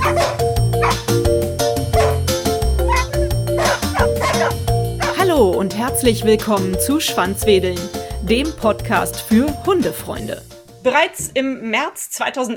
Hallo und herzlich willkommen zu Schwanzwedeln, dem Podcast für Hundefreunde. Bereits im März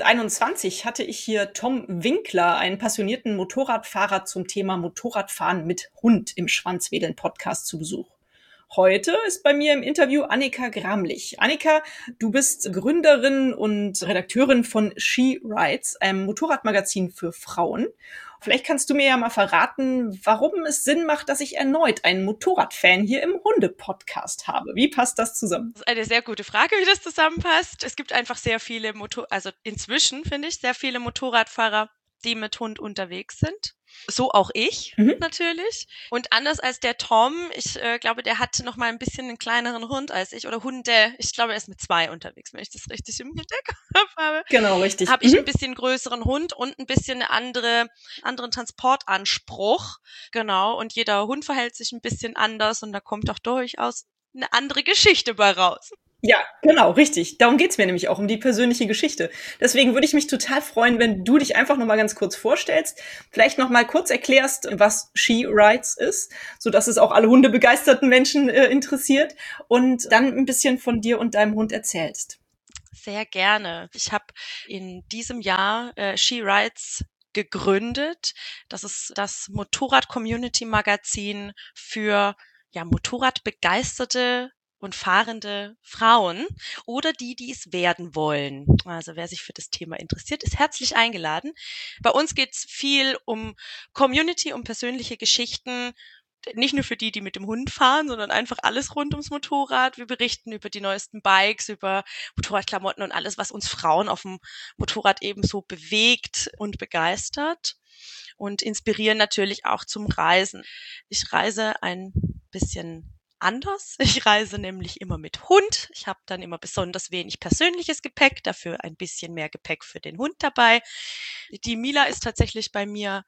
2021 hatte ich hier Tom Winkler, einen passionierten Motorradfahrer, zum Thema Motorradfahren mit Hund im Schwanzwedeln-Podcast zu Besuch. Heute ist bei mir im Interview Annika Gramlich. Annika, du bist Gründerin und Redakteurin von She Rides, einem Motorradmagazin für Frauen. Vielleicht kannst du mir ja mal verraten, warum es Sinn macht, dass ich erneut einen Motorradfan hier im Hunde-Podcast habe. Wie passt das zusammen? Das ist eine sehr gute Frage, wie das zusammenpasst. Es gibt einfach sehr viele inzwischen finde ich, sehr viele Motorradfahrer, die mit Hund unterwegs sind. So auch ich natürlich. Und anders als der Tom, ich glaube, der hatte noch mal ein bisschen einen kleineren Hund als ich. Oder Hunde, ich glaube, er ist mit 2 unterwegs, wenn ich das richtig im Hinterkopf habe. Genau, richtig. Habe ich ein bisschen größeren Hund und ein bisschen anderen Transportanspruch. Genau, und jeder Hund verhält sich ein bisschen anders und da kommt auch durchaus eine andere Geschichte bei raus. Ja, genau, richtig. Darum geht's mir nämlich auch, um die persönliche Geschichte. Deswegen würde ich mich total freuen, wenn du dich einfach noch mal ganz kurz vorstellst, vielleicht noch mal kurz erklärst, was She Rides ist, sodass es auch alle hundebegeisterten Menschen interessiert, und dann ein bisschen von dir und deinem Hund erzählst. Sehr gerne. Ich habe in diesem Jahr She Rides gegründet. Das ist das Motorrad-Community-Magazin für Motorradbegeisterte und fahrende Frauen oder die es werden wollen. Also wer sich für das Thema interessiert, ist herzlich eingeladen. Bei uns geht's viel um Community, um persönliche Geschichten, nicht nur für die mit dem Hund fahren, sondern einfach alles rund ums Motorrad. Wir berichten über die neuesten Bikes, über Motorradklamotten und alles, was uns Frauen auf dem Motorrad eben so bewegt und begeistert, und inspirieren natürlich auch zum Reisen. Ich reise ein bisschen anders. Ich reise nämlich immer mit Hund. Ich habe dann immer besonders wenig persönliches Gepäck, dafür ein bisschen mehr Gepäck für den Hund dabei. Die Mila ist tatsächlich bei mir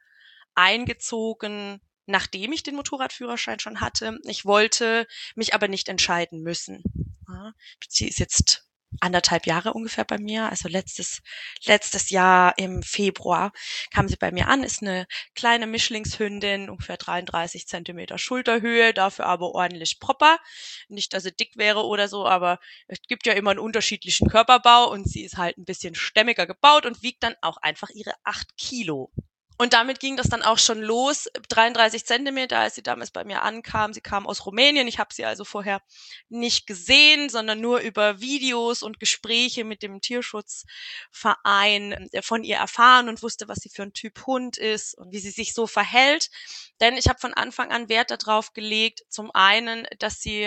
eingezogen, nachdem ich den Motorradführerschein schon hatte. Ich wollte mich aber nicht entscheiden müssen. Sie ist jetzt 1,5 Jahre ungefähr bei mir. Also letztes Jahr im Februar kam sie bei mir an, ist eine kleine Mischlingshündin, ungefähr 33 Zentimeter Schulterhöhe, dafür aber ordentlich proper. Nicht, dass sie dick wäre oder so, aber es gibt ja immer einen unterschiedlichen Körperbau und sie ist halt ein bisschen stämmiger gebaut und wiegt dann auch einfach ihre 8 Kilo. Und damit ging das dann auch schon los, 33 Zentimeter, als sie damals bei mir ankam. Sie kam aus Rumänien, ich habe sie also vorher nicht gesehen, sondern nur über Videos und Gespräche mit dem Tierschutzverein von ihr erfahren und wusste, was sie für ein Typ Hund ist und wie sie sich so verhält. Denn ich habe von Anfang an Wert darauf gelegt, zum einen, dass sie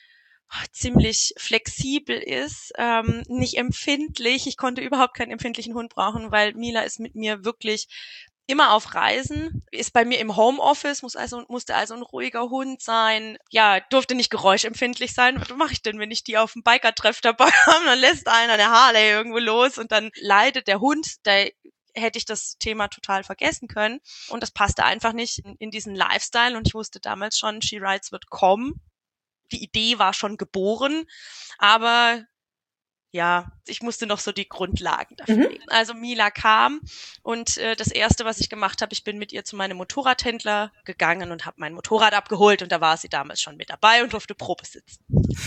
ziemlich flexibel ist, nicht empfindlich. Ich konnte überhaupt keinen empfindlichen Hund brauchen, weil Mila ist mit mir wirklich immer auf Reisen, ist bei mir im Homeoffice, musste also ein ruhiger Hund sein. Ja, durfte nicht geräuschempfindlich sein. Was mache ich denn, wenn ich die auf dem Biker-Treff dabei habe? Dann lässt einer eine Harley irgendwo los und dann leidet der Hund. Da hätte ich das Thema total vergessen können. Und das passte einfach nicht in diesen Lifestyle. Und ich wusste damals schon, She Rides wird kommen. Die Idee war schon geboren, aber ja, ich musste noch so die Grundlagen dafür legen. Also Mila kam und das Erste, was ich gemacht habe, ich bin mit ihr zu meinem Motorradhändler gegangen und habe mein Motorrad abgeholt und da war sie damals schon mit dabei und durfte Probe sitzen.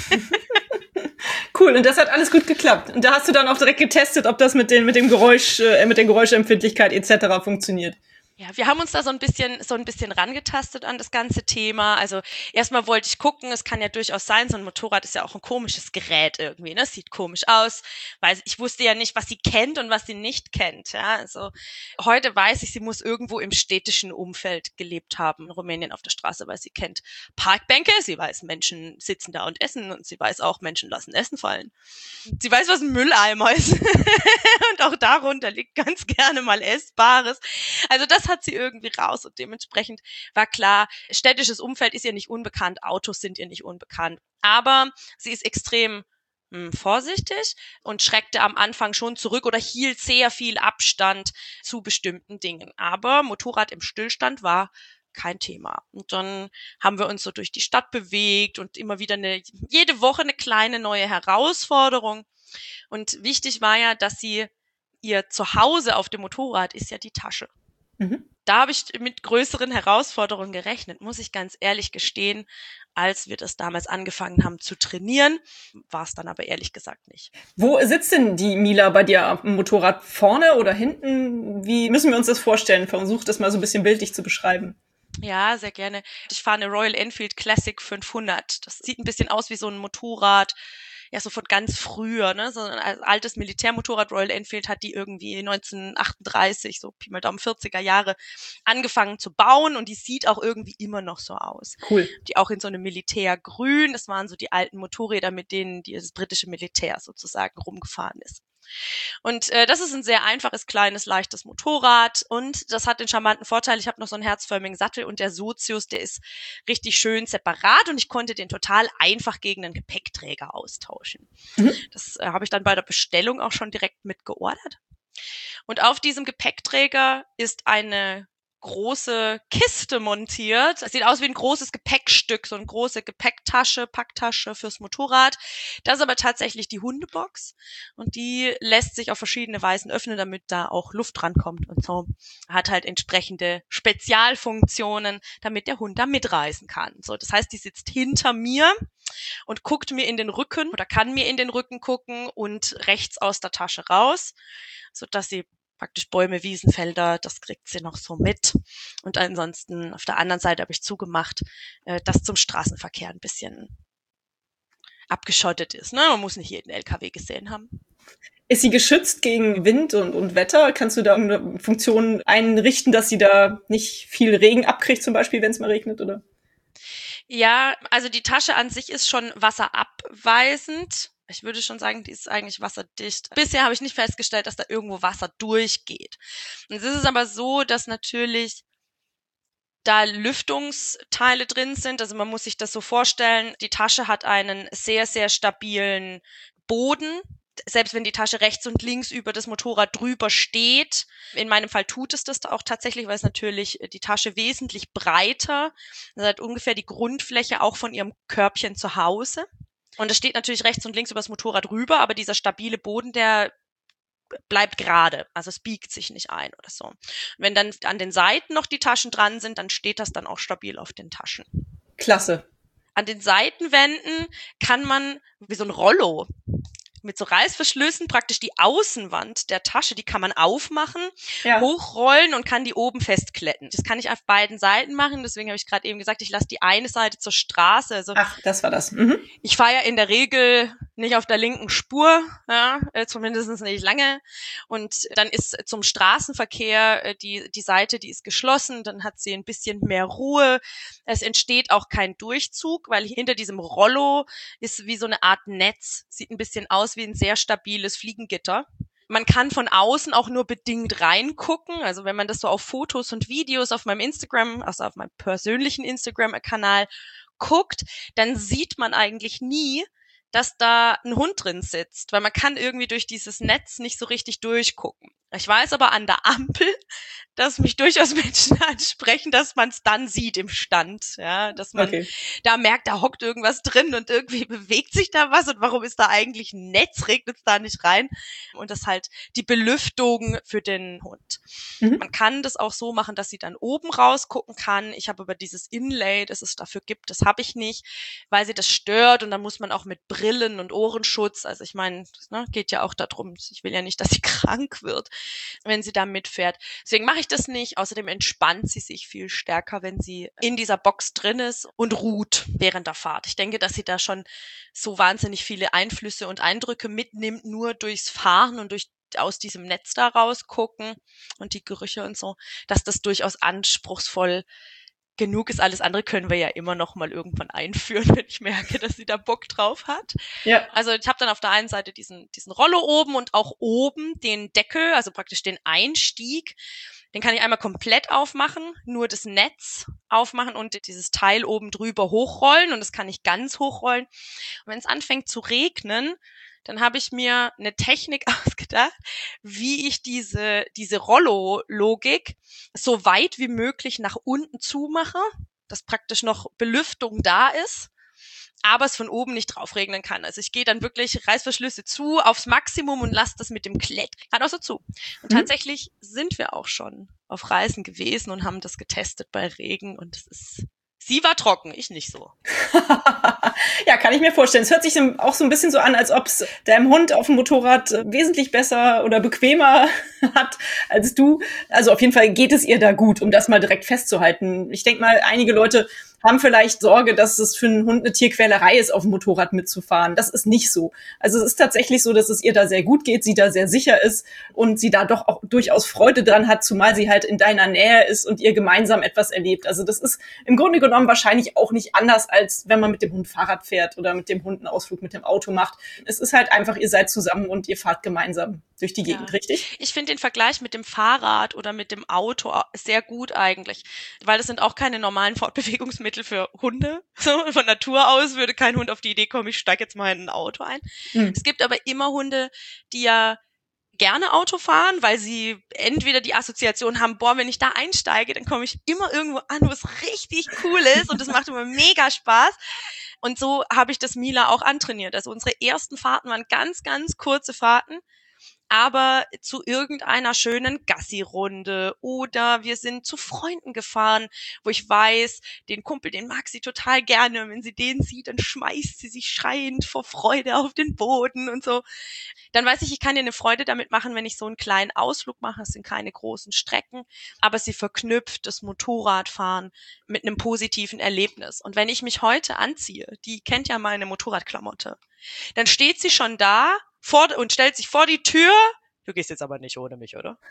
Cool, und das hat alles gut geklappt. Und da hast du dann auch direkt getestet, ob das mit dem Geräusch, mit der Geräuschempfindlichkeit etc. funktioniert. Ja, wir haben uns da so ein bisschen rangetastet an das ganze Thema. Also erstmal wollte ich gucken, es kann ja durchaus sein, so ein Motorrad ist ja auch ein komisches Gerät irgendwie, ne? Es sieht komisch aus, weil ich wusste ja nicht, was sie kennt und was sie nicht kennt. Ja, also heute weiß ich, sie muss irgendwo im städtischen Umfeld gelebt haben, in Rumänien auf der Straße, weil sie kennt Parkbänke, sie weiß, Menschen sitzen da und essen und sie weiß auch, Menschen lassen Essen fallen. Sie weiß, was ein Mülleimer ist und auch darunter liegt ganz gerne mal Essbares. Also das hat sie irgendwie raus und dementsprechend war klar, städtisches Umfeld ist ihr nicht unbekannt, Autos sind ihr nicht unbekannt. Aber sie ist extrem vorsichtig und schreckte am Anfang schon zurück oder hielt sehr viel Abstand zu bestimmten Dingen. Aber Motorrad im Stillstand war kein Thema. Und dann haben wir uns so durch die Stadt bewegt und immer wieder jede Woche eine kleine neue Herausforderung. Und wichtig war ja, dass ihr Zuhause auf dem Motorrad ist ja die Tasche. Mhm. Da habe ich mit größeren Herausforderungen gerechnet, muss ich ganz ehrlich gestehen. Als wir das damals angefangen haben zu trainieren, war es dann aber ehrlich gesagt nicht. Wo sitzt denn die Mila bei dir am Motorrad? Vorne oder hinten? Wie müssen wir uns das vorstellen? Versuch das mal so ein bisschen bildlich zu beschreiben. Ja, sehr gerne. Ich fahre eine Royal Enfield Classic 500. Das sieht ein bisschen aus wie so ein Motorrad, ja, so von ganz früher, ne? So ein altes Militärmotorrad. Royal Enfield hat die irgendwie 1938, so Pi mal Daumen 40er Jahre, angefangen zu bauen und die sieht auch irgendwie immer noch so aus. Cool. Die auch in so einem Militärgrün, das waren so die alten Motorräder, mit denen das britische Militär sozusagen rumgefahren ist. Und das ist ein sehr einfaches, kleines, leichtes Motorrad und das hat den charmanten Vorteil, ich habe noch so einen herzförmigen Sattel und der Sozius, der ist richtig schön separat und ich konnte den total einfach gegen einen Gepäckträger austauschen. Mhm. Das habe ich dann bei der Bestellung auch schon direkt mitgeordert. Und auf diesem Gepäckträger ist eine große Kiste montiert. Es sieht aus wie ein großes Gepäckstück, so eine große Gepäcktasche, Packtasche fürs Motorrad. Das ist aber tatsächlich die Hundebox und die lässt sich auf verschiedene Weisen öffnen, damit da auch Luft rankommt und so. Hat halt entsprechende Spezialfunktionen, damit der Hund da mitreisen kann. So, das heißt, die sitzt hinter mir und guckt mir in den Rücken oder kann mir in den Rücken gucken und rechts aus der Tasche raus, sodass sie praktisch Bäume, Wiesen, Felder, das kriegt sie noch so mit. Und ansonsten auf der anderen Seite habe ich zugemacht, dass zum Straßenverkehr ein bisschen abgeschottet ist. Ne? Man muss nicht jeden LKW gesehen haben. Ist sie geschützt gegen Wind und Wetter? Kannst du da eine Funktion einrichten, dass sie da nicht viel Regen abkriegt, zum Beispiel, wenn es mal regnet, oder? Ja, also die Tasche an sich ist schon wasserabweisend. Ich würde schon sagen, die ist eigentlich wasserdicht. Bisher habe ich nicht festgestellt, dass da irgendwo Wasser durchgeht. Und es ist aber so, dass natürlich da Lüftungsteile drin sind. Also man muss sich das so vorstellen, die Tasche hat einen sehr, sehr stabilen Boden. Selbst wenn die Tasche rechts und links über das Motorrad drüber steht. In meinem Fall tut es das auch tatsächlich, weil es natürlich die Tasche wesentlich breiter, also hat ungefähr die Grundfläche auch von ihrem Körbchen zu Hause. Und es steht natürlich rechts und links über das Motorrad rüber, aber dieser stabile Boden, der bleibt gerade, also es biegt sich nicht ein oder so. Und wenn dann an den Seiten noch die Taschen dran sind, dann steht das dann auch stabil auf den Taschen. Klasse. An den Seitenwänden kann man wie so ein Rollo mit so Reißverschlüssen praktisch die Außenwand der Tasche, die kann man aufmachen, Ja. hochrollen und kann die oben festkletten. Das kann ich auf beiden Seiten machen, deswegen habe ich gerade eben gesagt, ich lasse die eine Seite zur Straße. Also Ach, das war das. Mhm. ich fahre ja in der Regel nicht auf der linken Spur, ja, zumindest nicht lange. Und dann ist zum Straßenverkehr die Seite, die ist geschlossen, dann hat sie ein bisschen mehr Ruhe. Es entsteht auch kein Durchzug, weil hinter diesem Rollo ist wie so eine Art Netz, sieht ein bisschen aus wie ein sehr stabiles Fliegengitter. Man kann von außen auch nur bedingt reingucken. Also wenn man das so auf Fotos und Videos auf meinem Instagram, also auf meinem persönlichen Instagram-Kanal guckt, dann sieht man eigentlich nie, dass da ein Hund drin sitzt, weil man kann irgendwie durch dieses Netz nicht so richtig durchgucken. Ich weiß aber an der Ampel, dass mich durchaus Menschen ansprechen, dass man es dann sieht im Stand, ja, dass man da merkt, da hockt irgendwas drin und irgendwie bewegt sich da was und warum ist da eigentlich ein Netz, regnet es da nicht rein? Und das halt die Belüftung für den Hund. Mhm. Man kann das auch so machen, dass sie dann oben rausgucken kann. Ich habe aber dieses Inlay, das es dafür gibt, das habe ich nicht, weil sie das stört und dann muss man auch mit Brillen und Ohrenschutz, also ich meine, ne, geht ja auch darum, ich will ja nicht, dass sie krank wird, wenn sie da mitfährt. Deswegen mache ich das nicht. Außerdem entspannt sie sich viel stärker, wenn sie in dieser Box drin ist und ruht während der Fahrt. Ich denke, dass sie da schon so wahnsinnig viele Einflüsse und Eindrücke mitnimmt, nur durchs Fahren und durch aus diesem Netz da rausgucken und die Gerüche und so, dass das durchaus anspruchsvoll genug ist. Alles andere können wir ja immer noch mal irgendwann einführen, wenn ich merke, dass sie da Bock drauf hat. Ja. Also ich habe dann auf der einen Seite diesen Rollo oben und auch oben den Deckel, also praktisch den Einstieg. Den kann ich einmal komplett aufmachen, nur das Netz aufmachen und dieses Teil oben drüber hochrollen und das kann ich ganz hochrollen. Und wenn es anfängt zu regnen, dann habe ich mir eine Technik ausgedacht, wie ich diese Rollo-Logik so weit wie möglich nach unten zumache, dass praktisch noch Belüftung da ist, aber es von oben nicht drauf regnen kann. Also ich gehe dann wirklich Reißverschlüsse zu, aufs Maximum und lasse das mit dem Klettgrad auch so zu. Und tatsächlich sind wir auch schon auf Reisen gewesen und haben das getestet bei Regen und sie war trocken, ich nicht so. Ja, kann ich mir vorstellen. Es hört sich auch so ein bisschen so an, als ob es deinem Hund auf dem Motorrad wesentlich besser oder bequemer hat als du. Also auf jeden Fall geht es ihr da gut, um das mal direkt festzuhalten. Ich denke mal, einige Leute haben vielleicht Sorge, dass es für einen Hund eine Tierquälerei ist, auf dem Motorrad mitzufahren. Das ist nicht so. Also es ist tatsächlich so, dass es ihr da sehr gut geht, sie da sehr sicher ist und sie da doch auch durchaus Freude dran hat, zumal sie halt in deiner Nähe ist und ihr gemeinsam etwas erlebt. Also das ist im Grunde genommen wahrscheinlich auch nicht anders, als wenn man mit dem Hund Fahrrad fährt oder mit dem Hund einen Ausflug mit dem Auto macht. Es ist halt einfach, ihr seid zusammen und ihr fahrt gemeinsam durch die Gegend, richtig? Ich finde den Vergleich mit dem Fahrrad oder mit dem Auto sehr gut eigentlich, weil das sind auch keine normalen Fortbewegungsmittel für Hunde. So, von Natur aus würde kein Hund auf die Idee kommen, ich steige jetzt mal in ein Auto ein. Es gibt aber immer Hunde, die ja gerne Auto fahren, weil sie entweder die Assoziation haben, boah, wenn ich da einsteige, dann komme ich immer irgendwo an, wo es richtig cool ist und das macht immer mega Spaß. Und so habe ich das Mila auch antrainiert. Also unsere ersten Fahrten waren ganz, ganz kurze Fahrten, aber zu irgendeiner schönen Gassi-Runde oder wir sind zu Freunden gefahren, wo ich weiß, den Kumpel, den mag sie total gerne und wenn sie den sieht, dann schmeißt sie sich schreiend vor Freude auf den Boden und so. Dann weiß ich kann ihr eine Freude damit machen, wenn ich so einen kleinen Ausflug mache. Es sind keine großen Strecken, aber sie verknüpft das Motorradfahren mit einem positiven Erlebnis. Und wenn ich mich heute anziehe, die kennt ja meine Motorradklamotte, dann steht sie schon da und stellt sich vor die Tür. Du gehst jetzt aber nicht ohne mich, oder?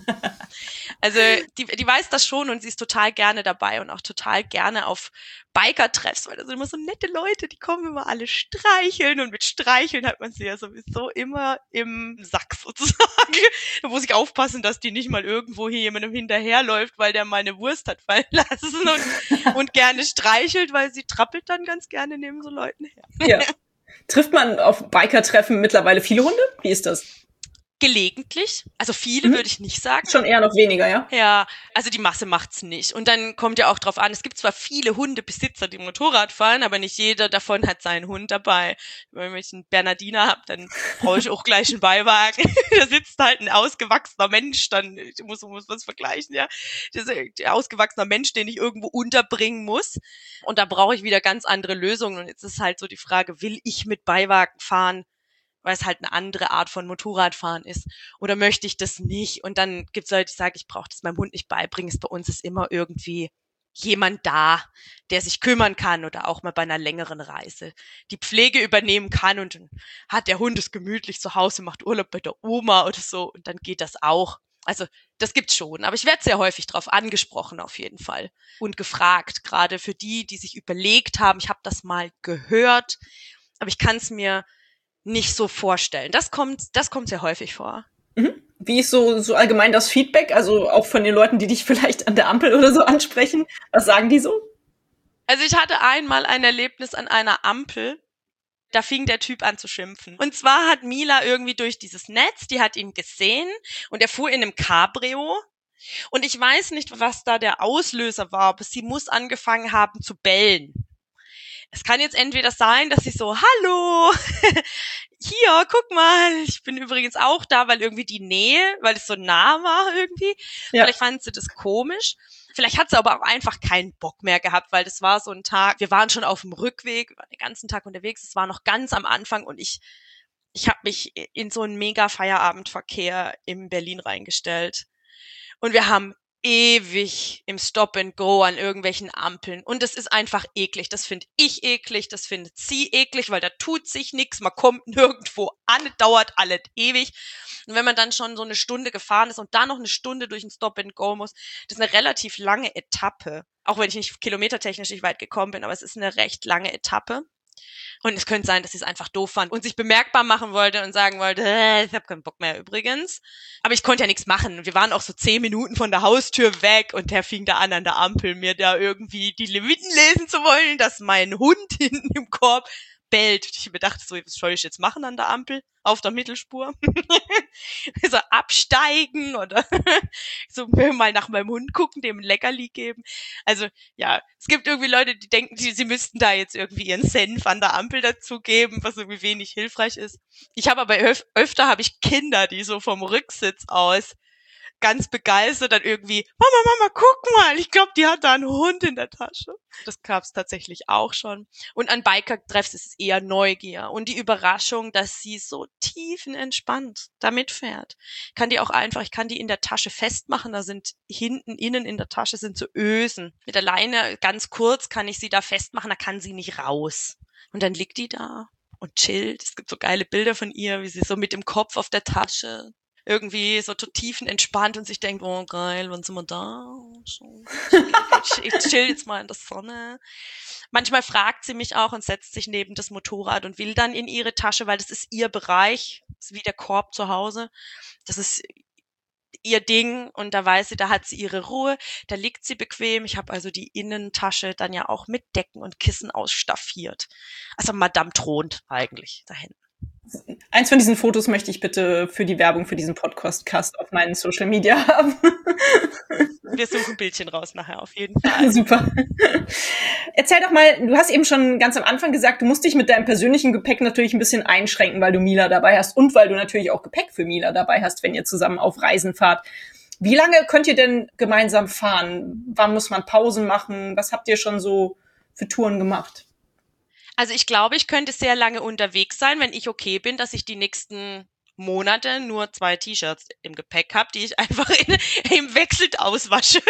Also die weiß das schon und sie ist total gerne dabei und auch total gerne auf Biker-Treffs, weil das sind immer so nette Leute, die kommen immer alle streicheln und mit Streicheln hat man sie ja sowieso immer im Sack sozusagen. Da muss ich aufpassen, dass die nicht mal irgendwo hier jemandem hinterherläuft, weil der mal eine Wurst hat fallen lassen und gerne streichelt, weil sie trappelt dann ganz gerne neben so Leuten her. Ja. Trifft man auf Biker-Treffen mittlerweile viele Hunde? Wie ist das? Gelegentlich, also viele würde ich nicht sagen. Schon eher noch weniger, ja? Ja, also die Masse macht's nicht. Und dann kommt ja auch drauf an, es gibt zwar viele Hundebesitzer, die Motorrad fahren, aber nicht jeder davon hat seinen Hund dabei. Wenn ich einen Bernardiner habe, dann brauche ich auch gleich einen Beiwagen. Da sitzt halt ein ausgewachsener Mensch, dann ich muss was vergleichen, ja. Das ist ein ausgewachsener Mensch, den ich irgendwo unterbringen muss. Und da brauche ich wieder ganz andere Lösungen. Und jetzt ist halt so die Frage, will ich mit Beiwagen fahren? Weil es halt eine andere Art von Motorradfahren ist. Oder möchte ich das nicht? Und dann gibt's Leute, die sagen, ich brauche das meinem Hund nicht beibringen. Bei uns ist immer irgendwie jemand da, der sich kümmern kann oder auch mal bei einer längeren Reise die Pflege übernehmen kann und dann hat der Hund es gemütlich zu Hause, macht Urlaub bei der Oma oder so und dann geht das auch. Also das gibt's schon, aber ich werde sehr häufig drauf angesprochen auf jeden Fall und gefragt, gerade für die sich überlegt haben, ich habe das mal gehört, aber ich kann es mir nicht so vorstellen. Das kommt sehr häufig vor. Mhm. Wie ist so allgemein das Feedback? Also auch von den Leuten, die dich vielleicht an der Ampel oder so ansprechen. Was sagen die so? Also ich hatte einmal ein Erlebnis an einer Ampel. Da fing der Typ an zu schimpfen. Und zwar hat Mila irgendwie durch dieses Netz, die hat ihn gesehen und er fuhr in einem Cabrio. Und ich weiß nicht, was da der Auslöser war, aber sie muss angefangen haben zu bellen. Es kann jetzt entweder sein, dass sie so, hallo, hier, guck mal, ich bin übrigens auch da, weil irgendwie die Nähe, weil es so nah war irgendwie. Ja. Vielleicht fand sie das komisch. Vielleicht hat sie aber auch einfach keinen Bock mehr gehabt, weil das war so ein Tag, wir waren schon auf dem Rückweg, wir waren den ganzen Tag unterwegs, es war noch ganz am Anfang und ich habe mich in so einen mega Feierabendverkehr in Berlin reingestellt. Und wir haben ewig im Stop and Go an irgendwelchen Ampeln. Und das ist einfach eklig. Das finde ich eklig, das findet sie eklig, weil da tut sich nichts, man kommt nirgendwo an, dauert alles ewig. Und wenn man dann schon so eine Stunde gefahren ist und dann noch eine Stunde durch ein Stop and Go muss, das ist eine relativ lange Etappe. Auch wenn ich nicht kilometertechnisch nicht weit gekommen bin, aber es ist eine recht lange Etappe. Und es könnte sein, dass sie es einfach doof fand und sich bemerkbar machen wollte und sagen wollte, ich habe keinen Bock mehr übrigens. Aber ich konnte ja nichts machen. Wir waren auch so 10 Minuten von der Haustür weg und der fing da an der Ampel, mir da irgendwie die Leviten lesen zu wollen, dass mein Hund hinten im Korb bellt. Und ich mir dachte so, was soll ich jetzt machen an der Ampel? Auf der Mittelspur? So absteigen oder so mal nach meinem Hund gucken, dem ein Leckerli geben. Also ja, es gibt irgendwie Leute, die denken, sie müssten da jetzt irgendwie ihren Senf an der Ampel dazugeben, was irgendwie wenig hilfreich ist. Ich habe aber öfter habe ich Kinder, die so vom Rücksitz aus ganz begeistert dann irgendwie, Mama, guck mal, ich glaube, die hat da einen Hund in der Tasche. Das gab's tatsächlich auch schon. Und an Biker-Treffs ist es eher Neugier und die Überraschung, dass sie so tiefenentspannt da mitfährt. Ich kann die in der Tasche festmachen, da sind innen in der Tasche sind so Ösen. Mit der Leine ganz kurz kann ich sie da festmachen, da kann sie nicht raus. Und dann liegt die da und chillt. Es gibt so geile Bilder von ihr, wie sie so mit dem Kopf auf der Tasche irgendwie so tiefenentspannt und sich denkt, oh geil, wann sind wir da? So, ich chill jetzt mal in der Sonne. Manchmal fragt sie mich auch und setzt sich neben das Motorrad und will dann in ihre Tasche, weil das ist ihr Bereich, das ist wie der Korb zu Hause. Das ist ihr Ding und da weiß sie, da hat sie ihre Ruhe, da liegt sie bequem. Ich habe also die Innentasche dann ja auch mit Decken und Kissen ausstaffiert. Also Madame thront eigentlich da hinten. Eins von diesen Fotos möchte ich bitte für die Werbung für diesen Podcast auf meinen Social Media haben. Wir suchen Bildchen raus nachher auf jeden Fall. Super. Erzähl doch mal, du hast eben schon ganz am Anfang gesagt, du musst dich mit deinem persönlichen Gepäck natürlich ein bisschen einschränken, weil du Mila dabei hast und weil du natürlich auch Gepäck für Mila dabei hast, wenn ihr zusammen auf Reisen fahrt. Wie lange könnt ihr denn gemeinsam fahren? Wann muss man Pausen machen? Was habt ihr schon so für Touren gemacht? Also ich glaube, ich könnte sehr lange unterwegs sein, wenn ich okay bin, dass ich die nächsten Monate nur 2 T-Shirts im Gepäck habe, die ich einfach im Wechsel auswasche.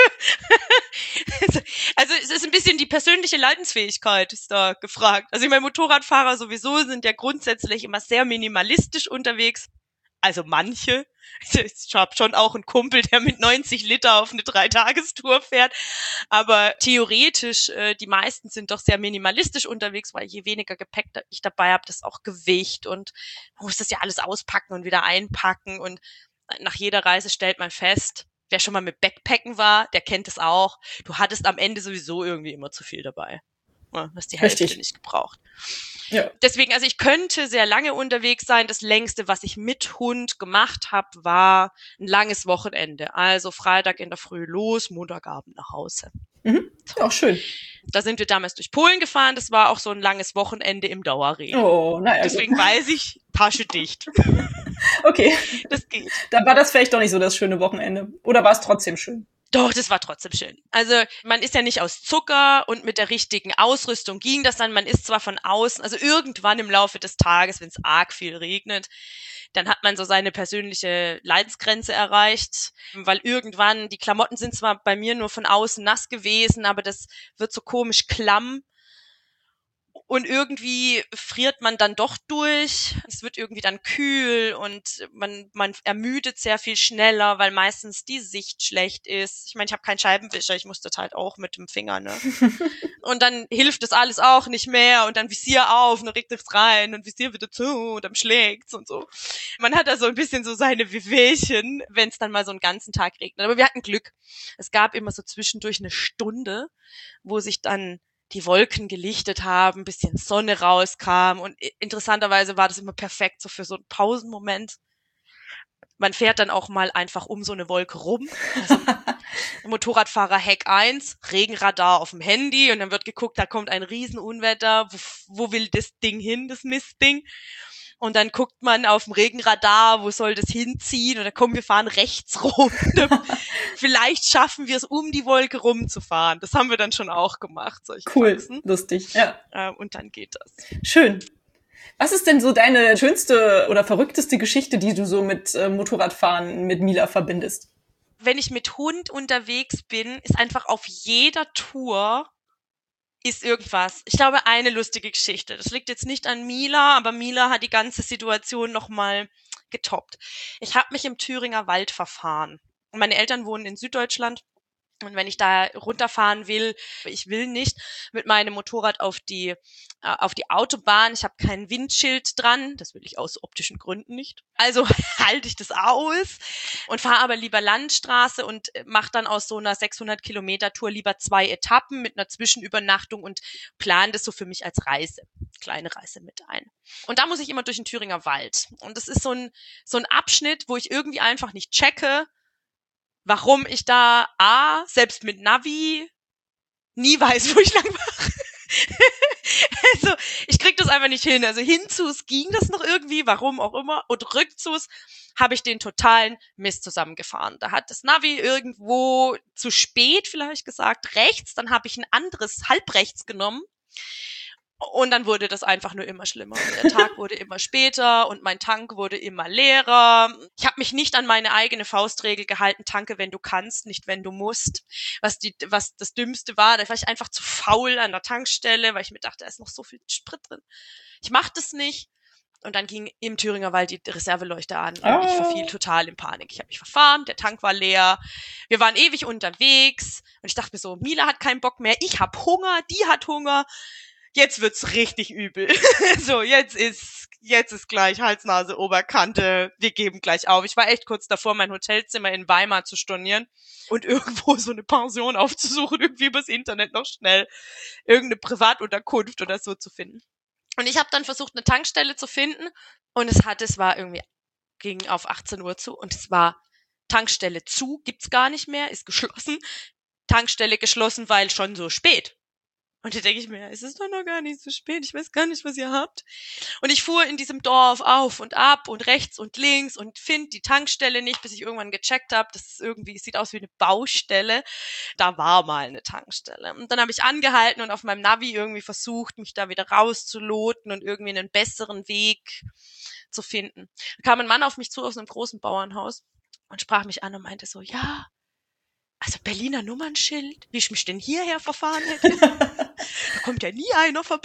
Also es ist ein bisschen die persönliche Leidensfähigkeit ist da gefragt. Also ich meine, Motorradfahrer sowieso sind ja grundsätzlich immer sehr minimalistisch unterwegs. Also manche. Ich habe schon auch einen Kumpel, der mit 90 Liter auf eine 3-Tagestour fährt. Aber theoretisch, die meisten sind doch sehr minimalistisch unterwegs, weil je weniger Gepäck ich dabei habe, das auch Gewicht und man muss das ja alles auspacken und wieder einpacken. Und nach jeder Reise stellt man fest, wer schon mal mit Backpacken war, der kennt es auch. Du hattest am Ende sowieso irgendwie immer zu viel dabei. Ja, hast die Hälfte nicht gebraucht. Ja. Deswegen, also ich könnte sehr lange unterwegs sein. Das längste, was ich mit Hund gemacht habe, war ein langes Wochenende. Also Freitag in der Früh los, Montagabend nach Hause. Mhm. So. Auch schön. Da sind wir damals durch Polen gefahren. Das war auch so ein langes Wochenende im Dauerregen. Oh, naja. Deswegen weiß ich, Tasche dicht. Okay. Das geht. Dann war das vielleicht doch nicht so das schöne Wochenende. Oder war es trotzdem schön? Doch, das war trotzdem schön. Also man ist ja nicht aus Zucker und mit der richtigen Ausrüstung ging das dann. Man ist zwar von außen, also irgendwann im Laufe des Tages, wenn es arg viel regnet, dann hat man so seine persönliche Leidensgrenze erreicht, weil irgendwann, die Klamotten sind zwar bei mir nur von außen nass gewesen, aber das wird so komisch klamm. Und irgendwie friert man dann doch durch. Es wird irgendwie dann kühl und man ermüdet sehr viel schneller, weil meistens die Sicht schlecht ist. Ich meine, ich habe keinen Scheibenwischer, ich muss das halt auch mit dem Finger, ne? Und dann hilft das alles auch nicht mehr und dann Visier auf und dann regt es rein und Visier wieder zu und dann schlägt's und so. Man hat da so ein bisschen so seine Wehwehchen, wenn es dann mal so einen ganzen Tag regnet. Aber wir hatten Glück. Es gab immer so zwischendurch eine Stunde, wo sich dann die Wolken gelichtet haben, ein bisschen Sonne rauskam und interessanterweise war das immer perfekt so für so einen Pausenmoment. Man fährt dann auch mal einfach um so eine Wolke rum. Also Motorradfahrer Heck 1, Regenradar auf dem Handy und dann wird geguckt, da kommt ein Riesenunwetter, wo will das Ding hin, das Mistding? Und dann guckt man auf dem Regenradar, wo soll das hinziehen? Oder komm, wir fahren rechts rum. Vielleicht schaffen wir es, um die Wolke rumzufahren. Das haben wir dann schon auch gemacht. Cool, Faxen. Lustig, ja. Und dann geht das. Schön. Was ist denn so deine schönste oder verrückteste Geschichte, die du so mit Motorradfahren mit Mila verbindest? Wenn ich mit Hund unterwegs bin, ist einfach auf jeder Tour ist irgendwas. Ich glaube, eine lustige Geschichte. Das liegt jetzt nicht an Mila, aber Mila hat die ganze Situation nochmal getoppt. Ich habe mich im Thüringer Wald verfahren. Meine Eltern wohnen in Süddeutschland Und wenn ich da runterfahren will, ich will nicht mit meinem Motorrad auf die Autobahn. Ich habe kein Windschild dran. Das will ich aus optischen Gründen nicht. Also halte ich das aus und fahre aber lieber Landstraße und mache dann aus so einer 600 Kilometer Tour lieber 2 Etappen mit einer Zwischenübernachtung und plane das so für mich als Reise, kleine Reise mit ein. Und da muss ich immer durch den Thüringer Wald. Und das ist so ein Abschnitt, wo ich irgendwie einfach nicht checke, warum ich da selbst mit Navi nie weiß, wo ich lang mache. Also ich krieg das einfach nicht hin. Also hinzus ging das noch irgendwie, warum auch immer. Und rückzus habe ich den totalen Mist zusammengefahren. Da hat das Navi irgendwo zu spät vielleicht gesagt, rechts. Dann habe ich ein anderes halbrechts genommen. Und dann wurde das einfach nur immer schlimmer. Der Tag wurde immer später und mein Tank wurde immer leerer. Ich habe mich nicht an meine eigene Faustregel gehalten, tanke, wenn du kannst, nicht wenn du musst. Was das Dümmste war, da war ich einfach zu faul an der Tankstelle, weil ich mir dachte, da ist noch so viel Sprit drin. Ich mache das nicht. Und dann ging im Thüringer Wald die Reserveleuchte an und ich verfiel total in Panik. Ich habe mich verfahren, der Tank war leer, wir waren ewig unterwegs und ich dachte mir so, Mila hat keinen Bock mehr, ich habe Hunger, die hat Hunger. Jetzt wird's richtig übel. So, jetzt ist gleich Hals, Nase, Oberkante. Wir geben gleich auf. Ich war echt kurz davor, mein Hotelzimmer in Weimar zu stornieren und irgendwo so eine Pension aufzusuchen, irgendwie übers Internet noch schnell irgendeine Privatunterkunft oder so zu finden. Und ich habe dann versucht, eine Tankstelle zu finden und ging auf 18 Uhr zu und es war Tankstelle zu, gibt's gar nicht mehr, ist geschlossen. Tankstelle geschlossen, weil schon so spät. Und da denke ich mir, es ist doch noch gar nicht so spät, ich weiß gar nicht, was ihr habt. Und ich fuhr in diesem Dorf auf und ab und rechts und links und finde die Tankstelle nicht, bis ich irgendwann gecheckt habe, das ist irgendwie, es sieht aus wie eine Baustelle. Da war mal eine Tankstelle. Und dann habe ich angehalten und auf meinem Navi irgendwie versucht, mich da wieder rauszuloten und irgendwie einen besseren Weg zu finden. Da kam ein Mann auf mich zu aus einem großen Bauernhaus und sprach mich an und meinte so, ja, also Berliner Nummernschild, wie ich mich denn hierher verfahren hätte. Da kommt ja nie einer vorbei.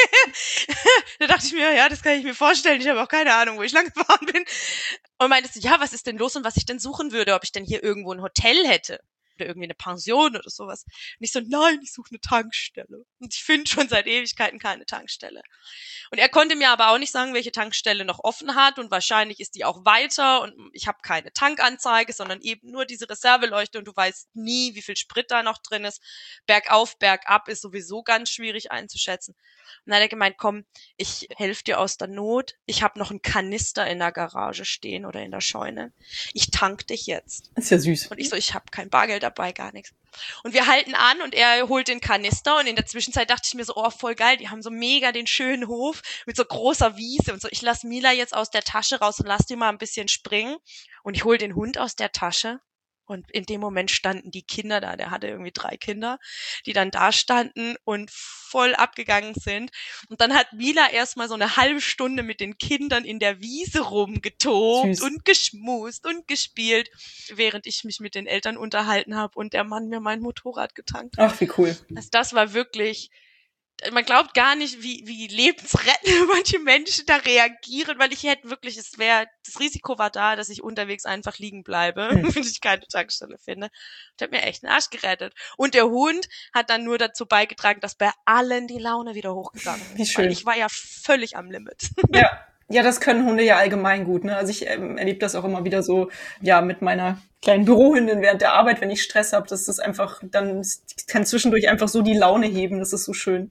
Da dachte ich mir, ja, das kann ich mir vorstellen. Ich habe auch keine Ahnung, wo ich lang gefahren bin. Und meinte so, ja, was ist denn los und was ich denn suchen würde, ob ich denn hier irgendwo ein Hotel hätte. Oder irgendwie eine Pension oder sowas. Und ich so, nein, ich suche eine Tankstelle. Und ich finde schon seit Ewigkeiten keine Tankstelle. Und er konnte mir aber auch nicht sagen, welche Tankstelle noch offen hat und wahrscheinlich ist die auch weiter und ich habe keine Tankanzeige, sondern eben nur diese Reserveleuchte und du weißt nie, wie viel Sprit da noch drin ist. Bergauf, bergab ist sowieso ganz schwierig einzuschätzen. Und dann hat er gemeint, komm, ich helfe dir aus der Not. Ich habe noch einen Kanister in der Garage stehen oder in der Scheune. Ich tank dich jetzt. Ist ja süß. Und ich so, ich habe kein Bargeld dabei, gar nichts. Und wir halten an und er holt den Kanister und in der Zwischenzeit dachte ich mir so, oh, voll geil, die haben so mega den schönen Hof mit so großer Wiese und so. Ich lass Mila jetzt aus der Tasche raus und lass die mal ein bisschen springen und ich hol den Hund aus der Tasche und in dem Moment standen die Kinder da, der hatte irgendwie 3 Kinder, die dann da standen und voll abgegangen sind. Und dann hat Mila erstmal so eine halbe Stunde mit den Kindern in der Wiese rumgetobt und geschmust und gespielt, während ich mich mit den Eltern unterhalten habe und der Mann mir mein Motorrad getankt hat. Ach, wie cool. Also das war wirklich, man glaubt gar nicht, wie lebensrettend manche Menschen da reagieren, weil ich hätte wirklich, das Risiko war da, dass ich unterwegs einfach liegen bleibe, wenn ich keine Tankstelle finde. Das hat mir echt den Arsch gerettet. Und der Hund hat dann nur dazu beigetragen, dass bei allen die Laune wieder hochgegangen ist. Wie schön. Weil ich war ja völlig am Limit. Ja, das können Hunde ja allgemein gut, ne? Also ich erlebe das auch immer wieder so, ja, mit meiner kleinen Bürohündin während der Arbeit, wenn ich Stress habe, dass das einfach, dann kann zwischendurch einfach so die Laune heben, das ist so schön.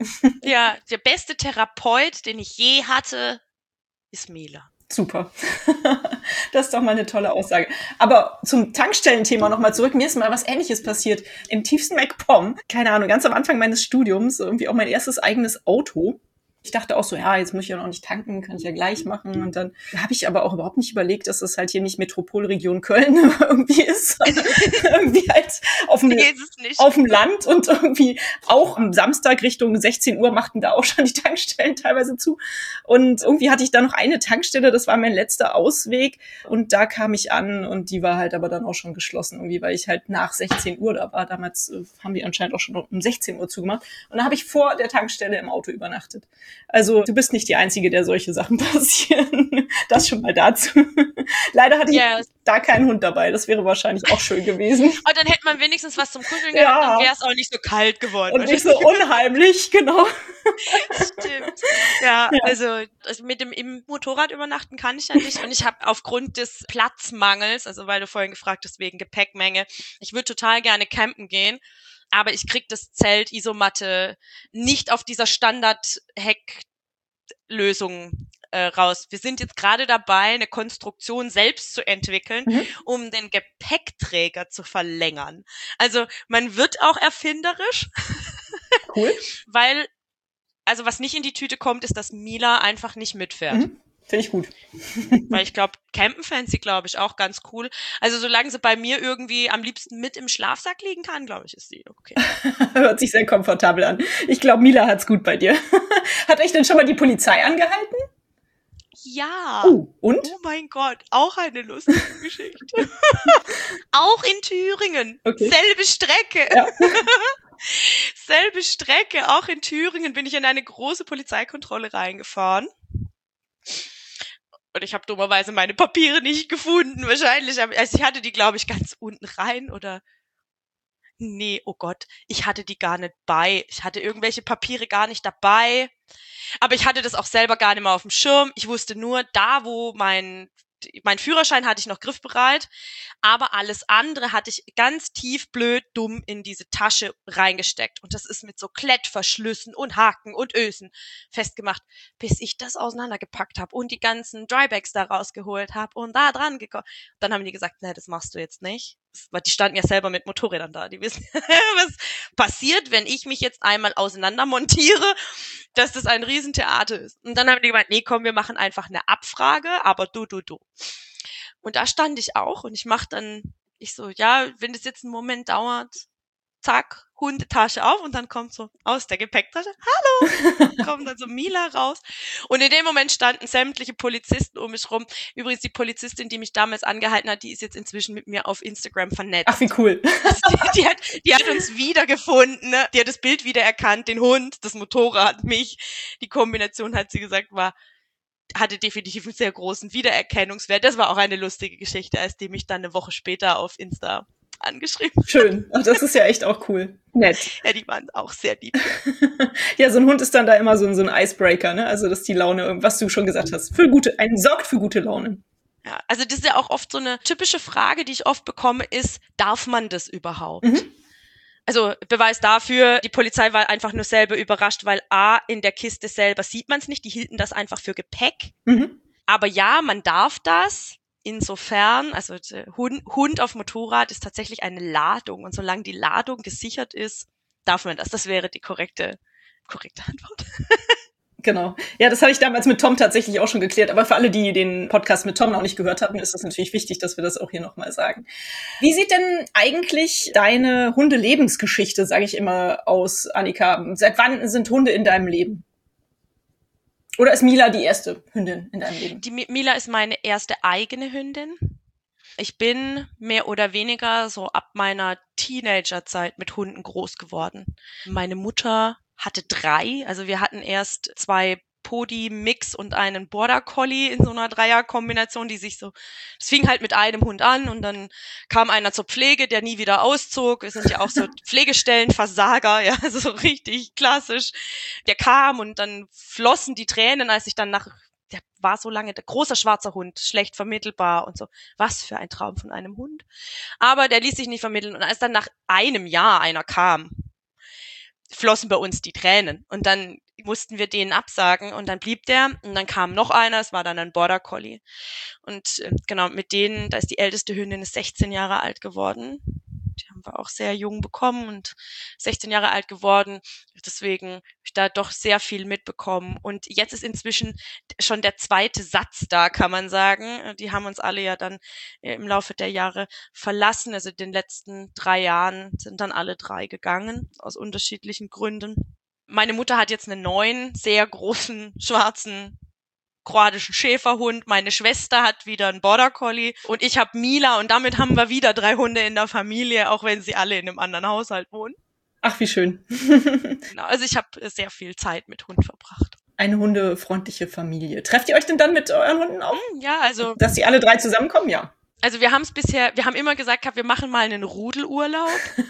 Ja, der beste Therapeut, den ich je hatte, ist Mila. Super. Das ist doch mal eine tolle Aussage. Aber zum Tankstellenthema nochmal zurück. Mir ist mal was Ähnliches passiert. Im tiefsten MacPom, keine Ahnung, ganz am Anfang meines Studiums, irgendwie auch mein erstes eigenes Auto. Ich dachte auch so, ja, jetzt muss ich ja noch nicht tanken, kann ich ja gleich machen. Und dann habe ich aber auch überhaupt nicht überlegt, dass das halt hier nicht Metropolregion Köln irgendwie ist. Irgendwie halt auf dem Land und irgendwie auch am Samstag Richtung 16 Uhr machten da auch schon die Tankstellen teilweise zu. Und irgendwie hatte ich da noch eine Tankstelle, das war mein letzter Ausweg. Und da kam ich an und die war halt aber dann auch schon geschlossen irgendwie, weil ich halt nach 16 Uhr da war. Damals haben die anscheinend auch schon um 16 Uhr zugemacht. Und da habe ich vor der Tankstelle im Auto übernachtet. Also du bist nicht die Einzige, der solche Sachen passieren. Das schon mal dazu. Leider hatte ich da keinen Hund dabei. Das wäre wahrscheinlich auch schön gewesen. Aber dann hätte man wenigstens was zum Kuscheln gehabt, dann wäre es auch nicht so kalt geworden. Und nicht so unheimlich, genau. Stimmt. Ja, also mit dem im Motorrad übernachten kann ich ja nicht. Und ich habe aufgrund des Platzmangels, also weil du vorhin gefragt hast, wegen Gepäckmenge, ich würde total gerne campen gehen, aber ich krieg das Zelt Isomatte nicht auf dieser Standard-Hecklösung raus. Wir sind jetzt gerade dabei, eine Konstruktion selbst zu entwickeln, um den Gepäckträger zu verlängern. Also man wird auch erfinderisch. Cool. Weil, also was nicht in die Tüte kommt, ist, dass Mila einfach nicht mitfährt. Finde ich gut. Weil ich glaube, campen fände sie, glaube ich, auch ganz cool. Also solange sie bei mir irgendwie am liebsten mit im Schlafsack liegen kann, glaube ich, ist sie okay. Hört sich sehr komfortabel an. Ich glaube, Mila hat's gut bei dir. Hat euch denn schon mal die Polizei angehalten? Ja. Und? Oh mein Gott, auch eine lustige Geschichte. Auch in Thüringen. Okay. Selbe Strecke. Ja. Selbe Strecke, auch in Thüringen bin ich in eine große Polizeikontrolle reingefahren. Und ich habe dummerweise meine Papiere nicht gefunden, wahrscheinlich. Also ich hatte die, glaube ich, ganz unten rein oder... Nee, oh Gott, ich hatte die gar nicht bei. Ich hatte irgendwelche Papiere gar nicht dabei. Aber ich hatte das auch selber gar nicht mehr auf dem Schirm. Ich wusste nur, da wo mein Führerschein hatte ich noch griffbereit, aber alles andere hatte ich ganz tief, blöd, dumm in diese Tasche reingesteckt. Und das ist mit so Klettverschlüssen und Haken und Ösen festgemacht, bis ich das auseinandergepackt habe und die ganzen Drybags da rausgeholt habe und da dran gekommen. Dann haben die gesagt, nee, das machst du jetzt nicht. Weil die standen ja selber mit Motorrädern da. Die wissen, was passiert, wenn ich mich jetzt einmal auseinander montiere, dass das ein Riesentheater ist. Und dann haben die gemeint, nee, komm, wir machen einfach eine Abfrage, aber du. Und da stand ich auch und ich so, ja, wenn das jetzt einen Moment dauert, zack, Hundetasche auf und dann kommt so aus der Gepäcktasche, hallo, kommt dann so Mila raus. Und in dem Moment standen sämtliche Polizisten um mich rum. Übrigens, die Polizistin, die mich damals angehalten hat, die ist jetzt inzwischen mit mir auf Instagram vernetzt. Ach, wie cool. Die hat uns wiedergefunden, ne? Die hat das Bild wiedererkannt, den Hund, das Motorrad, mich. Die Kombination, hat sie gesagt, hatte definitiv einen sehr großen Wiedererkennungswert. Das war auch eine lustige Geschichte, als die mich dann eine Woche später auf Insta angeschrieben. Schön. Ach, das ist ja echt auch cool. Nett. Ja, die waren auch sehr lieb. Ja, so ein Hund ist dann da immer so ein Icebreaker, ne? Also, dass die Laune, was du schon gesagt hast, sorgt für gute Laune. Ja, also das ist ja auch oft so eine typische Frage, die ich oft bekomme, ist, darf man das überhaupt? Also Beweis dafür, die Polizei war einfach nur selber überrascht, weil in der Kiste selber sieht man es nicht, die hielten das einfach für Gepäck. Aber ja, man darf das. Insofern, also Hund auf Motorrad ist tatsächlich eine Ladung und solange die Ladung gesichert ist, darf man das. Das wäre die korrekte Antwort. Genau. Ja, das hatte ich damals mit Tom tatsächlich auch schon geklärt. Aber für alle, die den Podcast mit Tom noch nicht gehört hatten, ist das natürlich wichtig, dass wir das auch hier nochmal sagen. Wie sieht denn eigentlich deine Hundelebensgeschichte, sage ich immer, aus, Annika? Seit wann sind Hunde in deinem Leben? Oder ist Mila die erste Hündin in deinem Leben? Die Mila ist meine erste eigene Hündin. Ich bin mehr oder weniger so ab meiner Teenagerzeit mit Hunden groß geworden. Meine Mutter hatte 3, also wir hatten erst 2 Podi-Mix und einen Border Collie in so einer Dreierkombination, die sich so, es fing halt mit einem Hund an und dann kam einer zur Pflege, der nie wieder auszog. Wir sind ja auch so Pflegestellenversager, ja, also so richtig klassisch. Der kam und dann flossen die Tränen, als ich dann der war so lange, der großer schwarzer Hund, schlecht vermittelbar und so. Was für ein Traum von einem Hund. Aber der ließ sich nicht vermitteln und als dann nach einem Jahr einer kam, flossen bei uns die Tränen und dann mussten wir denen absagen und dann blieb der und dann kam noch einer, es war dann ein Border Collie und genau, mit denen, da ist die älteste Hündin, ist 16 Jahre alt geworden, die haben wir auch sehr jung bekommen und 16 Jahre alt geworden, deswegen habe ich da doch sehr viel mitbekommen und jetzt ist inzwischen schon der zweite Satz da, kann man sagen, die haben uns alle ja dann im Laufe der Jahre verlassen, also in den letzten 3 Jahren sind dann alle 3 gegangen, aus unterschiedlichen Gründen. Meine Mutter hat jetzt einen neuen, sehr großen, schwarzen, kroatischen Schäferhund. Meine Schwester hat wieder einen Border Collie und ich habe Mila und damit haben wir wieder 3 Hunde in der Familie, auch wenn sie alle in einem anderen Haushalt wohnen. Ach, wie schön. Genau, also ich habe sehr viel Zeit mit Hund verbracht. eine hundefreundliche Familie. Trefft ihr euch denn dann mit euren Hunden auf? Ja, also. Dass die alle 3 zusammenkommen, ja. Also wir haben immer gesagt, wir machen mal einen Rudelurlaub.